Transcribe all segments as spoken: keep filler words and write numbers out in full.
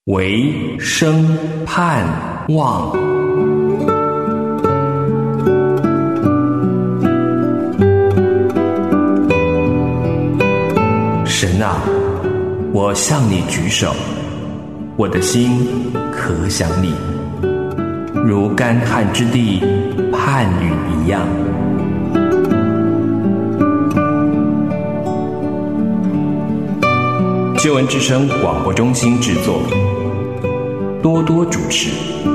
唯生盼望。神啊，我向你举手，我的心可想你，如干旱之地盼雨一样。救恩之声广播中心制作，多多主持。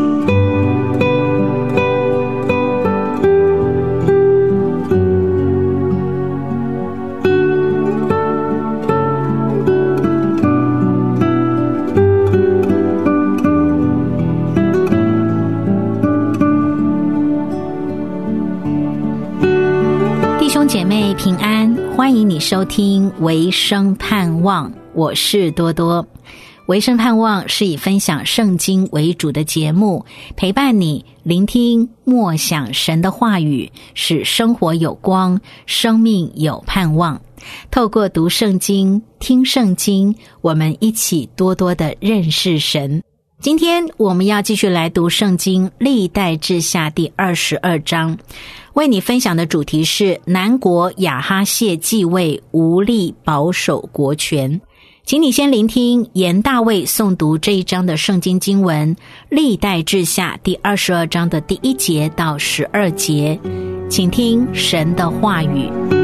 弟兄姐妹平安，欢迎你收听唯生盼望，我是多多。唯生盼望是以分享圣经为主的节目，陪伴你聆听默想神的话语，使生活有光，生命有盼望。透过读圣经、听圣经，我们一起多多的认识神。今天我们要继续来读圣经历代志下第二十二章，为你分享的主题是南国亚哈谢继位，无力保守国权。请你先聆听严大卫诵读这一章的圣经经文，历代志下第二十二章的第一节到十二节，请听神的话语。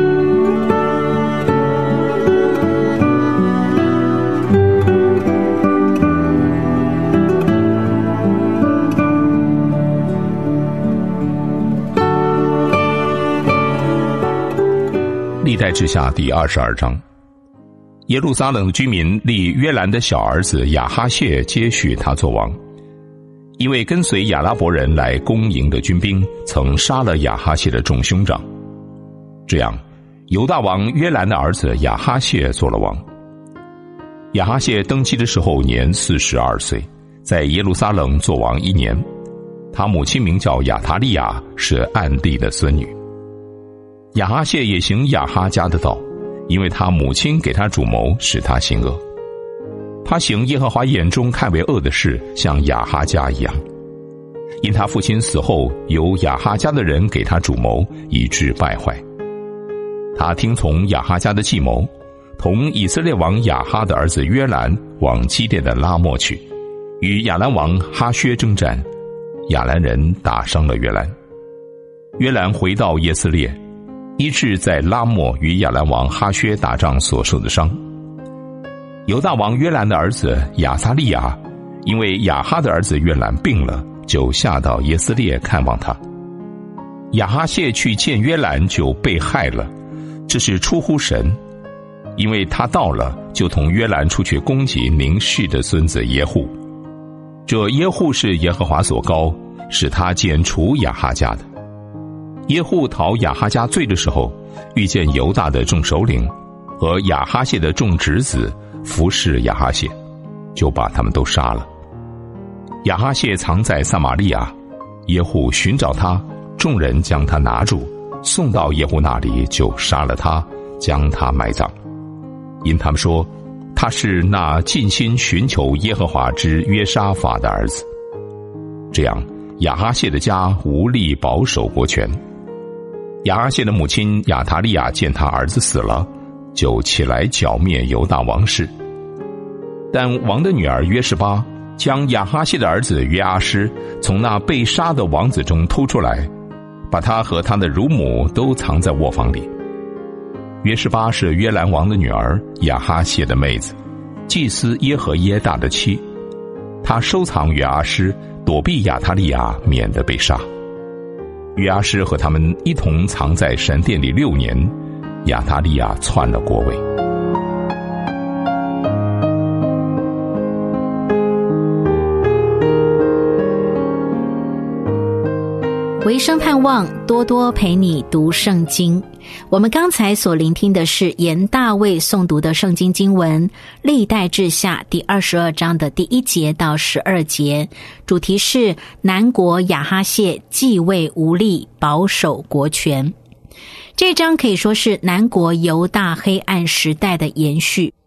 历代志下第二十二章，耶路撒冷居民立约兰的小儿子亚哈谢接续他做王，因为跟随亚拉伯人来攻营的军兵曾杀了亚哈谢的众兄长。这样犹大王约兰的儿子亚哈谢做了王。亚哈谢登基的时候年四十二岁，在耶路撒冷做王一年。他母亲名叫亚塔利亚，是暗地的孙女。亚哈谢也行亚哈家的道，因为他母亲给他主谋，使他行恶。他行耶和华眼中看为恶的事，像亚哈家一样。因他父亲死后，由亚哈家的人给他主谋，以致败坏。他听从亚哈家的计谋，同以色列王亚哈的儿子约兰往基甸的拉末去，与亚兰王哈薛征战。亚兰人打伤了约兰。约兰回到耶斯列，医治在拉末与亚兰王哈薛打仗所受的伤。犹大王约兰的儿子亚撒利亚，因为亚哈的儿子约兰病了，就下到耶斯列看望他。亚哈谢去见约兰，就被害了，这是出乎神，因为他到了，就同约兰出去攻击宁示的孙子耶户。这耶户是耶和华所膏，使他剪除亚哈家的。耶户讨亚哈家罪的时候，遇见犹大的众首领和亚哈谢的众侄子服侍亚哈谢，就把他们都杀了。亚哈谢藏在撒玛利亚，耶户寻找他，众人将他拿住，送到耶户那里，就杀了他，将他埋葬。因他们说他是那尽心寻求耶和华之约沙法的儿子。这样亚哈谢的家无力保守国权。亚哈谢的母亲亚塔利亚见他儿子死了，就起来剿灭犹大王室。但王的女儿约示巴将亚哈谢的儿子约阿施从那被杀的王子中偷出来，把他和他的乳母都藏在卧房里。约示巴是约兰王的女儿，亚哈谢的妹子，祭司耶和耶大的妻。他收藏约阿施，躲避亚塔利亚，免得被杀。约阿施和他们一同藏在神殿里六年，亚塔利亚篡了国位。 唯生盼望，多多陪你读圣经。我们刚才所聆听的是严大卫诵读的圣经经文，历代志下第二十二章的第一节到十二节，主题是南国亚哈谢继位无力，保守国权。这章可以说是南国犹大黑暗时代的延续。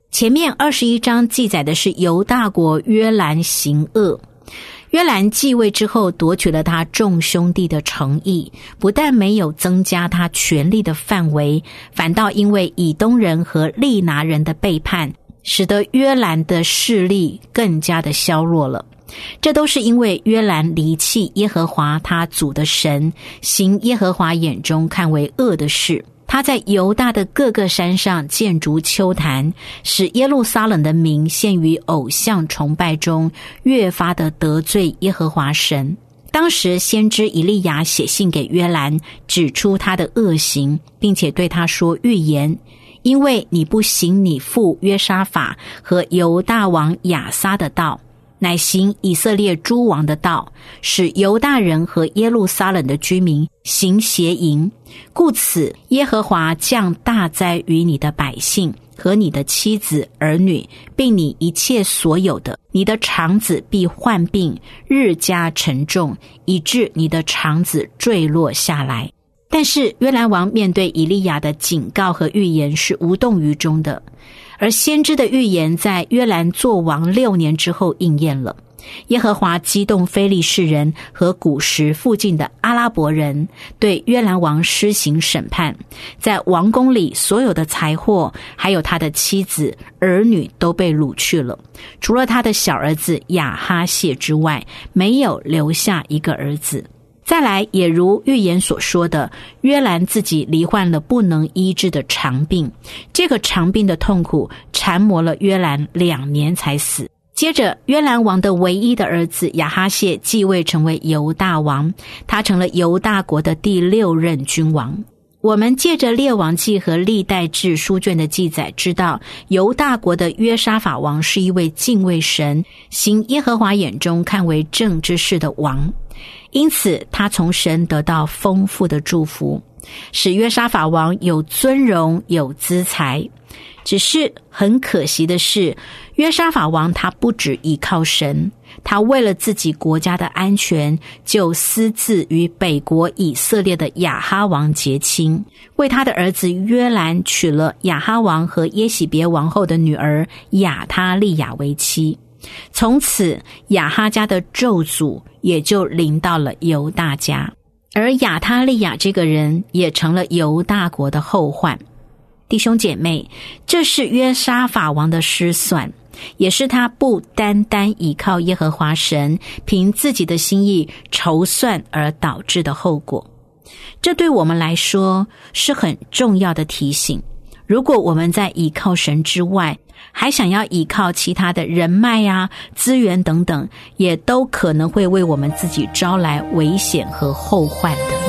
前面二十一章记载的是犹大国约兰行恶，约兰继位之后夺取了他众兄弟的诚意，不但没有增加他权力的范围，反倒因为以东人和利拿人的背叛，使得约兰的势力更加的削弱了。这都是因为约兰离弃耶和华他祖的神，行耶和华眼中看为恶的事。他在犹大的各个山上建筑丘坛，使耶路撒冷的民陷于偶像崇拜中，越发的得罪耶和华神。当时先知以利亚写信给约兰，指出他的恶行，并且对他说预言，因为你不行你父约沙法和犹大王亚撒的道，乃行以色列诸王的道，使犹大人和耶路撒冷的居民行邪淫，故此耶和华降大灾于你的百姓和你的妻子儿女，并你一切所有的，你的肠子必患病，日加沉重，以致你的肠子坠落下来。但是约兰王面对以利亚的警告和预言是无动于衷的，而先知的预言在约兰做王六年之后应验了。耶和华激动非利士人和古时附近的阿拉伯人，对约兰王施行审判，在王宫里所有的财货还有他的妻子儿女都被掳去了，除了他的小儿子亚哈谢之外，没有留下一个儿子。再来，也如预言所说的，约兰自己罹患了不能医治的长病，这个长病的痛苦缠磨了约兰两年才死。接着约兰王的唯一的儿子亚哈谢继位成为犹大王，他成了犹大国的第六任君王。我们借着列王记和历代志书卷的记载知道，犹大国的约沙法王是一位敬畏神，行耶和华眼中看为正之事的王，因此他从神得到丰富的祝福，使约沙法王有尊荣有资财。只是很可惜的是，约沙法王他不只依靠神，他为了自己国家的安全，就私自与北国以色列的亚哈王结亲，为他的儿子约兰娶了亚哈王和耶洗别王后的女儿亚他利亚为妻。从此亚哈家的咒诅也就临到了犹大家，而亚他利亚这个人也成了犹大国的后患。弟兄姐妹，这是约沙法王的失算，也是他不单单依靠耶和华神，凭自己的心意筹算而导致的后果。这对我们来说是很重要的提醒。如果我们在依靠神之外，还想要依靠其他的人脉啊、资源等等，也都可能会为我们自己招来危险和后患的。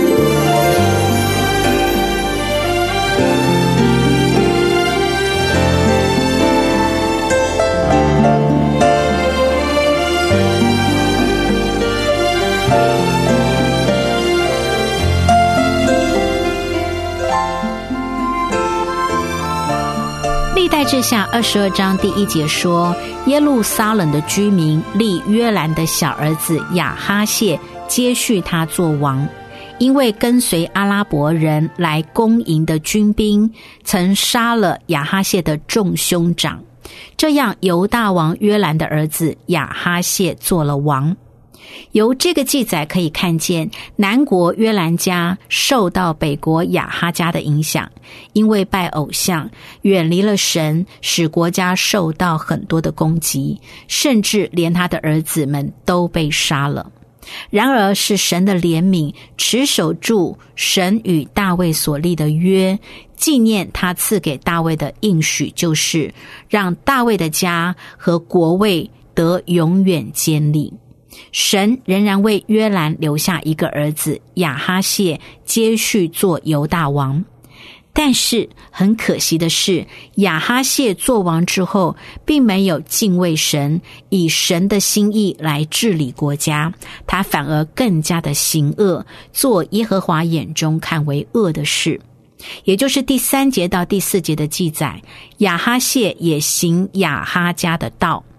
历代志下二十二章第一节说，耶路撒冷的居民立约兰的小儿子亚哈谢接续他做王，因为跟随阿拉伯人来攻营的军兵曾杀了亚哈谢的众兄长，这样犹大王约兰的儿子亚哈谢做了王。由这个记载可以看见，南国约兰家受到北国亚哈家的影响，因为拜偶像，远离了神，使国家受到很多的攻击，甚至连他的儿子们都被杀了。然而是神的怜悯，持守住神与大卫所立的约，纪念他赐给大卫的应许，就是让大卫的家和国位得永远坚立。神仍然为约兰留下一个儿子亚哈谢接续做犹大王，但是很可惜的是，亚哈谢做王之后并没有敬畏神，以神的心意来治理国家，他反而更加的行恶，做耶和华眼中看为恶的事。也就是第三节到第四节的记载，亚哈谢也行亚哈家的道，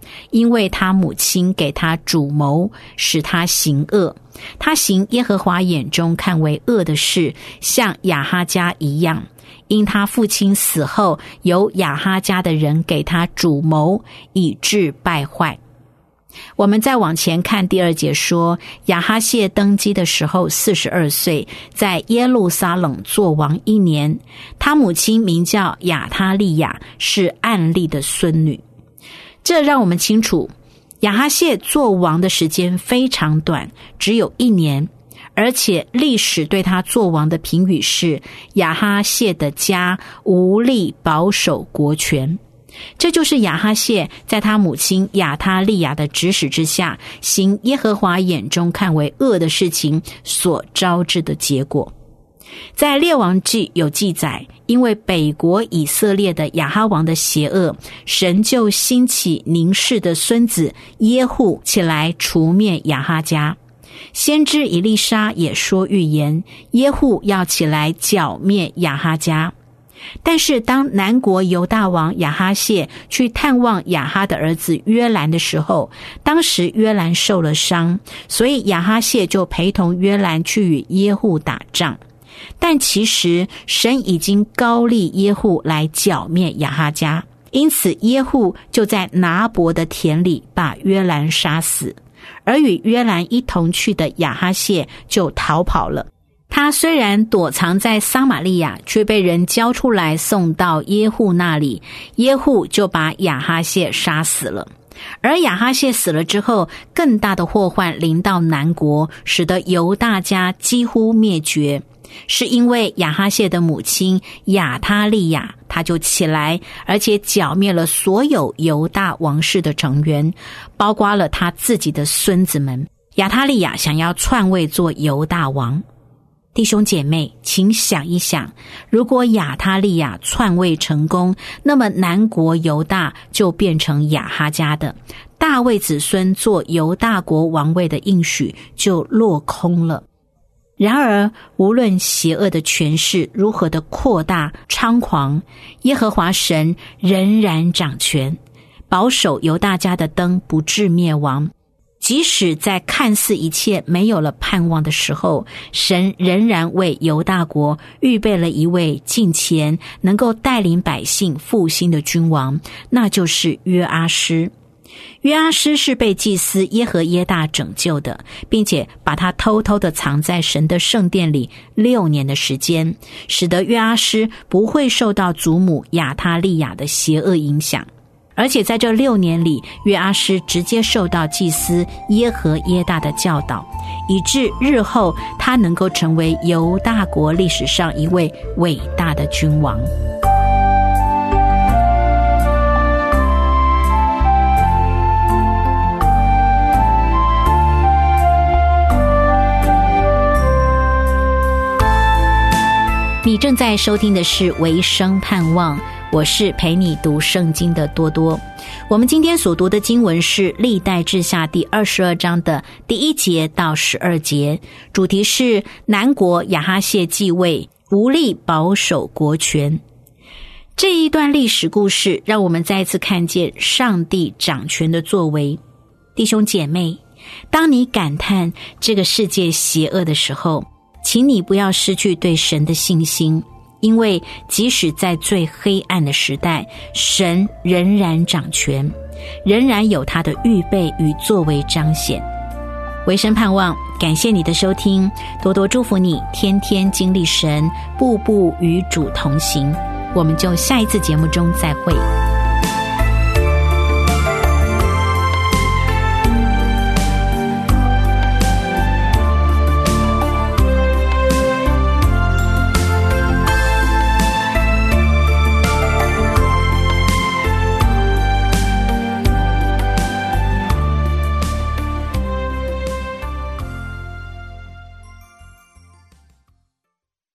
因为他母亲给他主谋，使他行恶。他行耶和华眼中看为恶的事，像亚哈家一样。因他父亲死后，由亚哈家的人给他主谋，以致败坏。我们再往前看第二节说，亚哈谢登基的时候四十二岁，在耶路撒冷作王一年。他母亲名叫亚他利亚，是暗利的孙女。这让我们清楚，亚哈谢作王的时间非常短，只有一年，而且历史对他作王的评语是亚哈谢的家无力保守国权。这就是亚哈谢在他母亲亚他利亚的指使之下，行耶和华眼中看为恶的事情所招致的结果。在列王记有记载，因为北国以色列的亚哈王的邪恶，神就兴起宁示的孙子耶户起来除灭亚哈家。先知以利沙也说预言，耶户要起来剿灭亚哈家。但是当南国犹大王亚哈谢去探望亚哈的儿子约兰的时候，当时约兰受了伤，所以亚哈谢就陪同约兰去与耶户打仗。但其实神已经高立耶户来剿灭亚哈家，因此耶户就在拿伯的田里把约兰杀死，而与约兰一同去的亚哈谢就逃跑了。他虽然躲藏在撒玛利亚，却被人交出来送到耶户那里，耶户就把亚哈谢杀死了。而亚哈谢死了之后，更大的祸患临到南国，使得犹大家几乎灭绝。是因为亚哈谢的母亲亚他利亚，她就起来，而且剿灭了所有犹大王室的成员，包括了他自己的孙子们。亚他利亚想要篡位做犹大王。弟兄姐妹，请想一想，如果亚他利亚篡位成功，那么南国犹大就变成亚哈家的，大卫子孙做犹大国王位的应许就落空了。然而无论邪恶的权势如何的扩大猖狂，耶和华神仍然掌权，保守犹大家的灯不致灭亡。即使在看似一切没有了盼望的时候，神仍然为犹大国预备了一位近前能够带领百姓复兴的君王，那就是约阿施。约阿施是被祭司耶和耶大拯救的，并且把他偷偷地藏在神的圣殿里六年的时间，使得约阿施不会受到祖母亚他利亚的邪恶影响。而且在这六年里，约阿施直接受到祭司耶和耶大的教导，以致日后他能够成为犹大国历史上一位伟大的君王。你正在收听的是维生盼望，我是陪你读圣经的多多。我们今天所读的经文是历代志下第二十二章的第一节到十二节，主题是南国亚哈谢继位，无力保守国权。这一段历史故事让我们再一次看见上帝掌权的作为。弟兄姐妹，当你感叹这个世界邪恶的时候，请你不要失去对神的信心，因为即使在最黑暗的时代，神仍然掌权，仍然有他的预备与作为彰显。维生盼望，感谢你的收听，多多祝福你，天天经历神，步步与主同行。我们就下一次节目中再会。